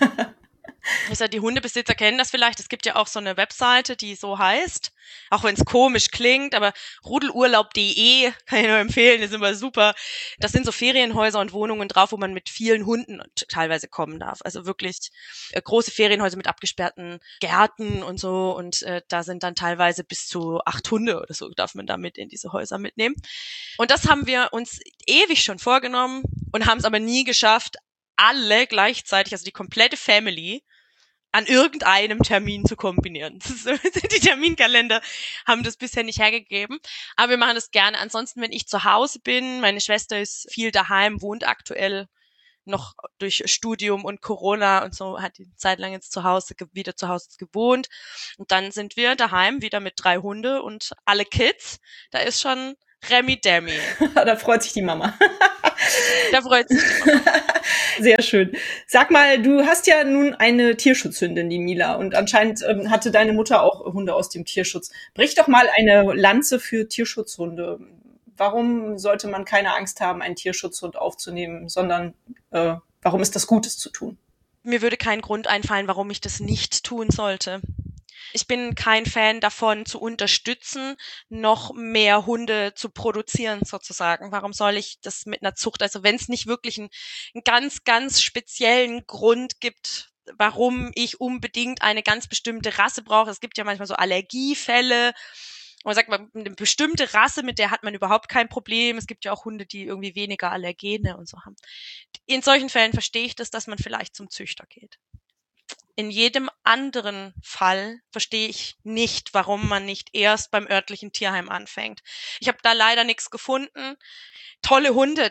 Also die Hundebesitzer kennen das vielleicht. Es gibt ja auch so eine Webseite, die so heißt, auch wenn es komisch klingt, aber rudelurlaub.de kann ich nur empfehlen, ist immer super. Das sind so Ferienhäuser und Wohnungen drauf, wo man mit vielen Hunden teilweise kommen darf. Also wirklich große Ferienhäuser mit abgesperrten Gärten und so. Und da sind dann teilweise bis zu 8 Hunde oder so, darf man da mit in diese Häuser mitnehmen. Und das haben wir uns ewig schon vorgenommen und haben es aber nie geschafft, alle gleichzeitig, also die komplette Family, an irgendeinem Termin zu kombinieren. Die Terminkalender haben das bisher nicht hergegeben, aber wir machen das gerne. Ansonsten, wenn ich zu Hause bin, meine Schwester ist viel daheim, wohnt aktuell noch durch Studium und Corona und so, hat die Zeit lang jetzt wieder zu Hause gewohnt. Und dann sind wir daheim wieder mit 3 Hunde und alle Kids. Da ist schon Remi Demi. Da freut sich die Mama. Da freut sich die Mama. Sehr schön. Sag mal, du hast ja nun eine Tierschutzhündin, die Mila, und anscheinend hatte deine Mutter auch Hunde aus dem Tierschutz. Brich doch mal eine Lanze für Tierschutzhunde. Warum sollte man keine Angst haben, einen Tierschutzhund aufzunehmen, sondern warum ist das Gutes zu tun? Mir würde kein Grund einfallen, warum ich das nicht tun sollte. Ich bin kein Fan davon, zu unterstützen, noch mehr Hunde zu produzieren sozusagen. Warum soll ich das mit einer Zucht, also wenn es nicht wirklich einen ganz, ganz speziellen Grund gibt, warum ich unbedingt eine ganz bestimmte Rasse brauche. Es gibt ja manchmal so Allergiefälle. Man sagt, eine bestimmte Rasse, mit der hat man überhaupt kein Problem. Es gibt ja auch Hunde, die irgendwie weniger Allergene und so haben. In solchen Fällen verstehe ich das, dass man vielleicht zum Züchter geht. In jedem anderen Fall verstehe ich nicht, warum man nicht erst beim örtlichen Tierheim anfängt. Ich habe da leider nichts gefunden. Tolle Hunde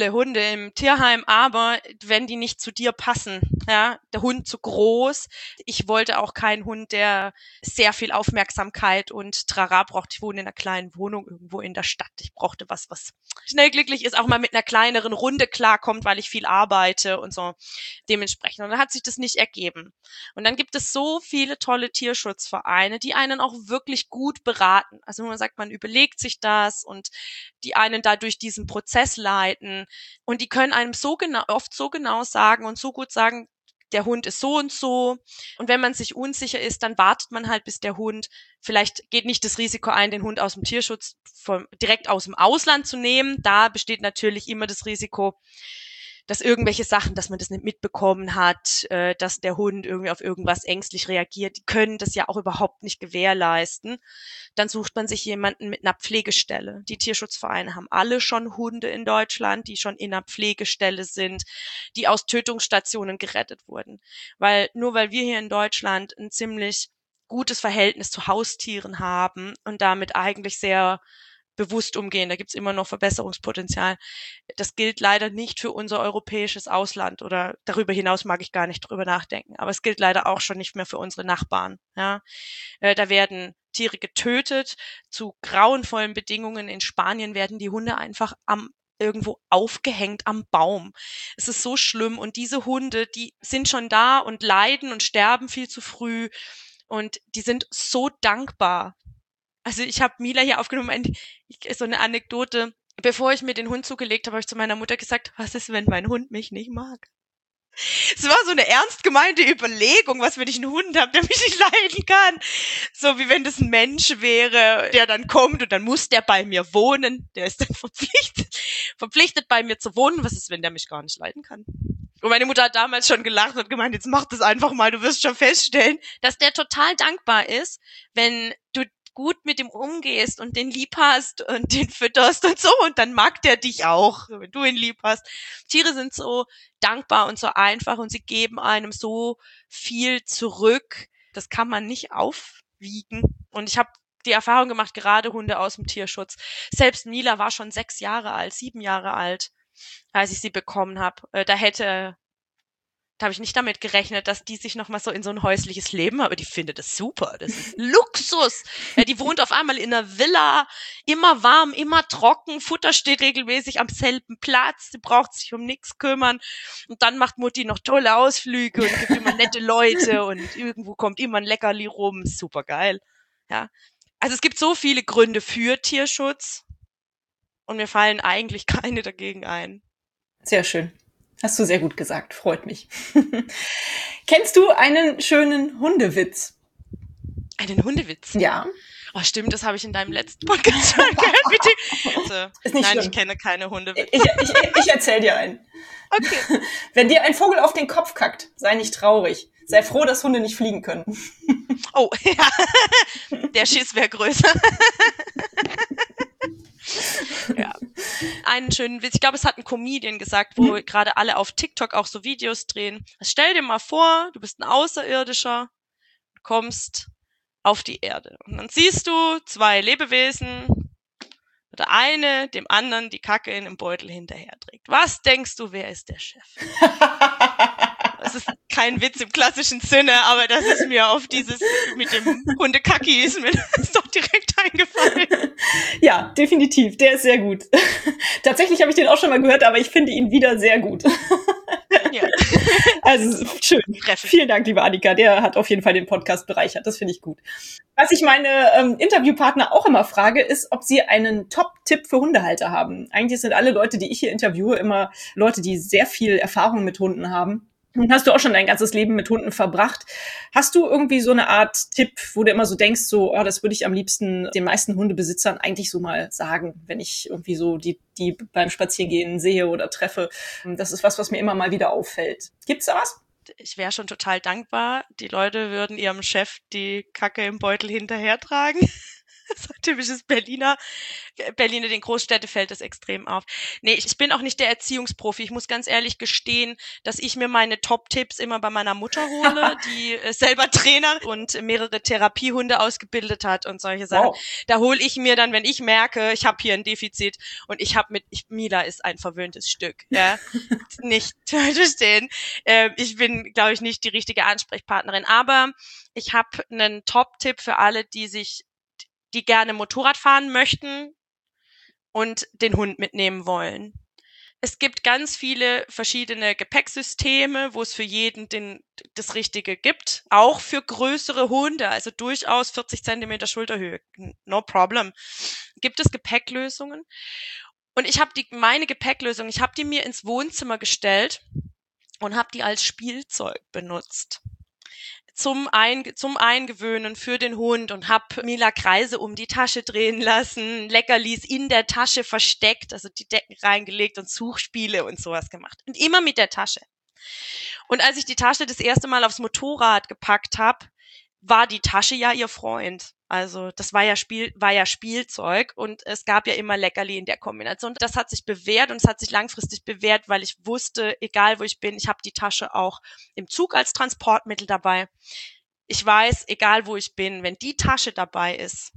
im Tierheim, aber wenn die nicht zu dir passen, ja, der Hund zu groß. Ich wollte auch keinen Hund, der sehr viel Aufmerksamkeit und Trara braucht. Ich wohne in einer kleinen Wohnung irgendwo in der Stadt. Ich brauchte was schnell glücklich ist, auch mal mit einer kleineren Runde klarkommt, weil ich viel arbeite und so dementsprechend. Und dann hat sich das nicht ergeben. Und dann gibt es so viele tolle Tierschutzvereine, die einen auch wirklich gut beraten. Also wenn man sagt, man überlegt sich das und die einen da durch diesen Prozess leiten und die können einem oft so genau sagen und so gut sagen, der Hund ist so und so. Und wenn man sich unsicher ist, dann wartet man halt, bis der Hund, vielleicht geht nicht das Risiko ein, den Hund aus dem Tierschutz direkt aus dem Ausland zu nehmen. Da besteht natürlich immer das Risiko, dass irgendwelche Sachen, dass man das nicht mitbekommen hat, dass der Hund irgendwie auf irgendwas ängstlich reagiert. Die können das ja auch überhaupt nicht gewährleisten. Dann sucht man sich jemanden mit einer Pflegestelle. Die Tierschutzvereine haben alle schon Hunde in Deutschland, die schon in einer Pflegestelle sind, die aus Tötungsstationen gerettet wurden. Nur weil wir hier in Deutschland ein ziemlich gutes Verhältnis zu Haustieren haben und damit eigentlich sehr bewusst umgehen. Da gibt's immer noch Verbesserungspotenzial. Das gilt leider nicht für unser europäisches Ausland oder darüber hinaus mag ich gar nicht drüber nachdenken. Aber es gilt leider auch schon nicht mehr für unsere Nachbarn. Ja, da werden Tiere getötet zu grauenvollen Bedingungen. In Spanien werden die Hunde einfach irgendwo aufgehängt am Baum. Es ist so schlimm und diese Hunde, die sind schon da und leiden und sterben viel zu früh und die sind so dankbar. Also ich habe Mila hier aufgenommen, so eine Anekdote. Bevor ich mir den Hund zugelegt habe, habe ich zu meiner Mutter gesagt, was ist, wenn mein Hund mich nicht mag? Es war so eine ernst gemeinte Überlegung, was, wenn ich einen Hund habe, der mich nicht leiden kann. So wie wenn das ein Mensch wäre, der dann kommt und dann muss der bei mir wohnen. Der ist dann verpflichtet bei mir zu wohnen. Was ist, wenn der mich gar nicht leiden kann? Und meine Mutter hat damals schon gelacht und gemeint, jetzt mach das einfach mal, du wirst schon feststellen, dass der total dankbar ist, wenn du gut mit ihm umgehst und den lieb hast und den fütterst und so und dann mag der dich auch, wenn du ihn lieb hast. Tiere sind so dankbar und so einfach und sie geben einem so viel zurück. Das kann man nicht aufwiegen. Und ich habe die Erfahrung gemacht, gerade Hunde aus dem Tierschutz. Selbst Mila war schon 7 Jahre alt, als ich sie bekommen habe. Da habe ich nicht damit gerechnet, dass die sich noch mal so in so ein häusliches Leben, aber die findet das super. Das ist Luxus. Ja, die wohnt auf einmal in einer Villa, immer warm, immer trocken, Futter steht regelmäßig am selben Platz, sie braucht sich um nichts kümmern. Und dann macht Mutti noch tolle Ausflüge und gibt immer nette Leute und irgendwo kommt immer ein Leckerli rum. Super geil. Ja. Also es gibt so viele Gründe für Tierschutz und mir fallen eigentlich keine dagegen ein. Sehr schön. Hast du sehr gut gesagt. Freut mich. Kennst du einen schönen Hundewitz? Einen Hundewitz? Ja. Oh, stimmt, das habe ich in deinem letzten Podcast schon gehört. Bitte. Also, Ist nicht nein, schlimm. ich kenne keine Hundewitze. Ich erzähl dir einen. Okay. Wenn dir ein Vogel auf den Kopf kackt, sei nicht traurig. Sei froh, dass Hunde nicht fliegen können. Oh, ja. Der Schiss wäre größer. Ja. Einen schönen Witz. Ich glaube, es hat ein Comedian gesagt, wo gerade alle auf TikTok auch so Videos drehen. Stell dir mal vor, du bist ein Außerirdischer, kommst auf die Erde. Und dann siehst du 2 Lebewesen, der eine dem anderen die Kacke in einem Beutel hinterher trägt. Was denkst du, wer ist der Chef? Das ist kein Witz im klassischen Sinne, aber das ist mir auf dieses mit dem Hundekacki ist mir das doch direkt eingefallen. Ja, definitiv. Der ist sehr gut. Tatsächlich habe ich den auch schon mal gehört, aber ich finde ihn wieder sehr gut. Ja. Also schön. Treffend. Vielen Dank, liebe Annika. Der hat auf jeden Fall den Podcast bereichert. Das finde ich gut. Was ich meine Interviewpartner auch immer frage, ist, ob sie einen Top-Tipp für Hundehalter haben. Eigentlich sind alle Leute, die ich hier interviewe, immer Leute, die sehr viel Erfahrung mit Hunden haben. Und hast du auch schon dein ganzes Leben mit Hunden verbracht. Hast du irgendwie so eine Art Tipp, wo du immer so denkst, so, oh, das würde ich am liebsten den meisten Hundebesitzern eigentlich so mal sagen, wenn ich irgendwie so die beim Spaziergehen sehe oder treffe. Das ist was mir immer mal wieder auffällt. Gibt's da was? Ich wäre schon total dankbar. Die Leute würden ihrem Chef die Kacke im Beutel hinterhertragen. So ein typisches Berliner, den Großstädte fällt das extrem auf. Nee, ich bin auch nicht der Erziehungsprofi. Ich muss ganz ehrlich gestehen, dass ich mir meine Top-Tipps immer bei meiner Mutter hole, die selber Trainer und mehrere Therapiehunde ausgebildet hat und solche Sachen. Wow. Da hole ich mir dann, wenn ich merke, ich habe hier ein Defizit und Mila ist ein verwöhntes Stück. Ja? Nicht verstehen. Ich bin, glaube ich, nicht die richtige Ansprechpartnerin. Aber ich habe einen Top-Tipp für alle, die gerne Motorrad fahren möchten und den Hund mitnehmen wollen. Es gibt ganz viele verschiedene Gepäcksysteme, wo es für jeden das Richtige gibt. Auch für größere Hunde, also durchaus 40 Zentimeter Schulterhöhe. No problem. Gibt es Gepäcklösungen? Und ich habe meine Gepäcklösung, ich habe die mir ins Wohnzimmer gestellt und habe die als Spielzeug benutzt. Zum Eingewöhnen für den Hund und hab Mila Kreise um die Tasche drehen lassen, Leckerlis in der Tasche versteckt, also die Decken reingelegt und Suchspiele und sowas gemacht. Und immer mit der Tasche. Und als ich die Tasche das erste Mal aufs Motorrad gepackt habe, war die Tasche ja ihr Freund. Also das war ja Spielzeug und es gab ja immer Leckerli in der Kombination. Das hat sich bewährt und es hat sich langfristig bewährt, weil ich wusste, egal wo ich bin, ich habe die Tasche auch im Zug als Transportmittel dabei. Ich weiß, egal wo ich bin, wenn die Tasche dabei ist,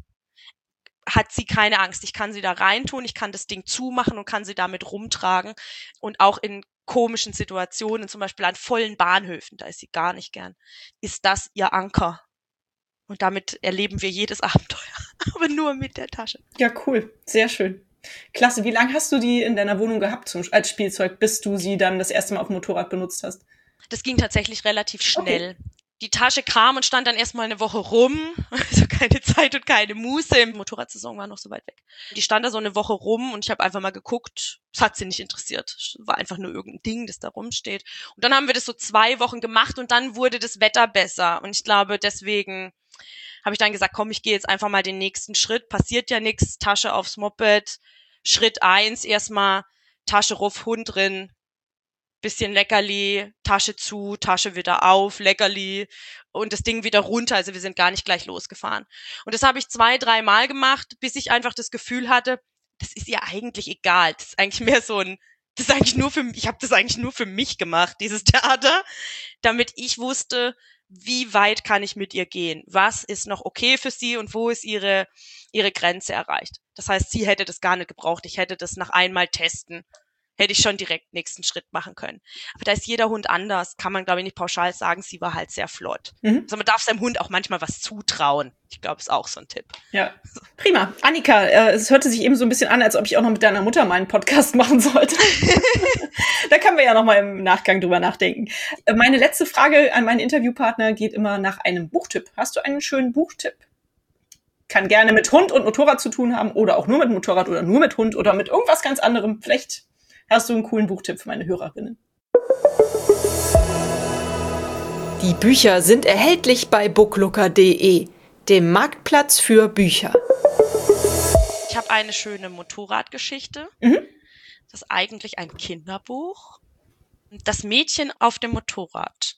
hat sie keine Angst. Ich kann sie da reintun, ich kann das Ding zumachen und kann sie damit rumtragen. Und auch in komischen Situationen, zum Beispiel an vollen Bahnhöfen, da ist sie gar nicht gern, ist das ihr Anker. Und damit erleben wir jedes Abenteuer, aber nur mit der Tasche. Ja, cool. Sehr schön. Klasse. Wie lange hast du die in deiner Wohnung gehabt als Spielzeug, bis du sie dann das erste Mal auf dem Motorrad benutzt hast? Das ging tatsächlich relativ schnell. Okay. Die Tasche kam und stand dann erstmal eine Woche rum. Also keine Zeit und keine Muße. Die Motorradsaison war noch so weit weg. Die stand da so eine Woche rum und ich habe einfach mal geguckt. Es hat sie nicht interessiert. Es war einfach nur irgendein Ding, das da rumsteht. Und dann haben wir das so 2 Wochen gemacht und dann wurde das Wetter besser. Und ich glaube, deswegen habe ich dann gesagt, komm, ich gehe jetzt einfach mal den nächsten Schritt. Passiert ja nichts, Tasche aufs Moped. Schritt 1 erstmal Tasche ruf, Hund drin. Bisschen Leckerli, Tasche zu, Tasche wieder auf, Leckerli und das Ding wieder runter. Also wir sind gar nicht gleich losgefahren. Und das habe ich 2-3 Mal gemacht, bis ich einfach das Gefühl hatte, das ist ihr eigentlich egal. Das ist eigentlich mehr so ich habe das eigentlich nur für mich gemacht, dieses Theater, damit ich wusste, wie weit kann ich mit ihr gehen? Was ist noch okay für sie und wo ist ihre Grenze erreicht? Das heißt, sie hätte das gar nicht gebraucht. Ich hätte das nach einmal testen. Hätte ich schon direkt nächsten Schritt machen können. Aber da ist jeder Hund anders, kann man, glaube ich, nicht pauschal sagen. Sie war halt sehr flott. Also man darf seinem Hund auch manchmal was zutrauen. Ich glaube, ist auch so ein Tipp. Ja, prima. Annika, es hörte sich eben so ein bisschen an, als ob ich auch noch mit deiner Mutter mal einen Podcast machen sollte. Da können wir ja noch mal im Nachgang drüber nachdenken. Meine letzte Frage an meinen Interviewpartner geht immer nach einem Buchtipp. Hast du einen schönen Buchtipp? Kann gerne mit Hund und Motorrad zu tun haben oder auch nur mit Motorrad oder nur mit Hund oder mit irgendwas ganz anderem. Vielleicht hast du einen coolen Buchtipp für meine Hörerinnen. Die Bücher sind erhältlich bei booklooker.de, dem Marktplatz für Bücher. Ich habe eine schöne Motorradgeschichte. Das ist eigentlich ein Kinderbuch. Das Mädchen auf dem Motorrad.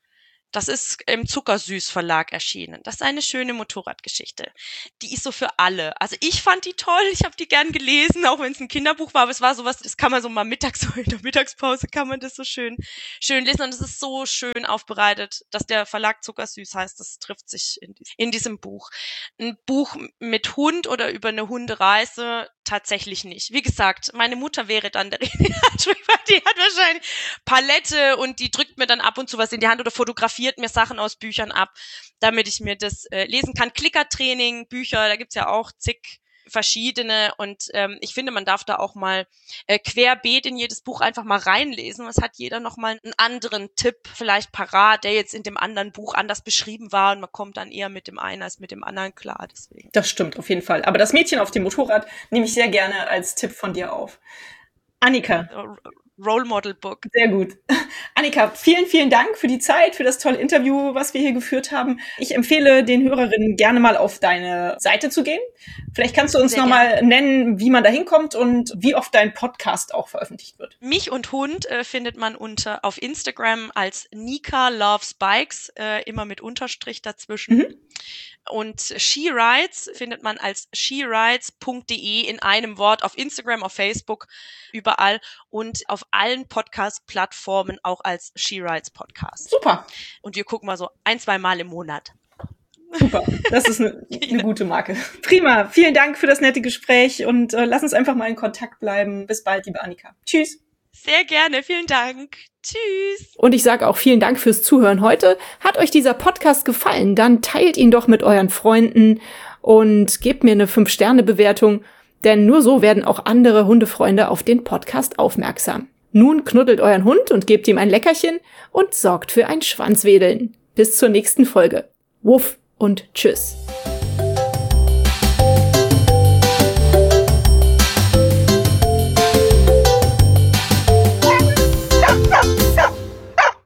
Das ist im Zuckersüß Verlag erschienen. Das ist eine schöne Motorradgeschichte. Die ist so für alle. Also ich fand die toll, ich habe die gern gelesen, auch wenn es ein Kinderbuch war, aber es war sowas, das kann man so mal mittags, so in der Mittagspause kann man das so schön lesen und es ist so schön aufbereitet, dass der Verlag Zuckersüß heißt, das trifft sich in diesem Buch. Ein Buch mit Hund oder über eine Hundereise tatsächlich nicht. Wie gesagt, meine Mutter wäre dann der die hat wahrscheinlich Palette und die drückt mir dann ab und zu was in die Hand oder fotografiert mir Sachen aus Büchern ab, damit ich mir das lesen kann. Klickertraining, Bücher, da gibt's ja auch zig verschiedene und ich finde, man darf da auch mal querbeet in jedes Buch einfach mal reinlesen. Es hat jeder nochmal einen anderen Tipp vielleicht parat, der jetzt in dem anderen Buch anders beschrieben war und man kommt dann eher mit dem einen als mit dem anderen klar. Deswegen. Das stimmt auf jeden Fall. Aber das Mädchen auf dem Motorrad nehme ich sehr gerne als Tipp von dir auf. Annika. Role Model Book. Sehr gut. Annika, vielen, vielen Dank für die Zeit, für das tolle Interview, was wir hier geführt haben. Ich empfehle den Hörerinnen gerne mal auf deine Seite zu gehen. Vielleicht kannst du uns nochmal nennen, wie man da hinkommt und wie oft dein Podcast auch veröffentlicht wird. Mich und Hund findet man auf Instagram als Nika Loves Bikes, immer mit Unterstrich dazwischen. Und She Rides findet man als sherides.de in einem Wort auf Instagram, auf Facebook, überall und auf allen Podcast-Plattformen auch als She Rides Podcast. Super. Und wir gucken mal so 1-2 Mal im Monat. Super, das ist eine gute Marke. Prima, vielen Dank für das nette Gespräch und lass uns einfach mal in Kontakt bleiben. Bis bald, liebe Annika. Tschüss. Sehr gerne, vielen Dank. Tschüss. Und ich sage auch vielen Dank fürs Zuhören heute. Hat euch dieser Podcast gefallen, dann teilt ihn doch mit euren Freunden und gebt mir eine 5-Sterne-Bewertung, denn nur so werden auch andere Hundefreunde auf den Podcast aufmerksam. Nun knuddelt euren Hund und gebt ihm ein Leckerchen und sorgt für ein Schwanzwedeln. Bis zur nächsten Folge. Wuff und tschüss.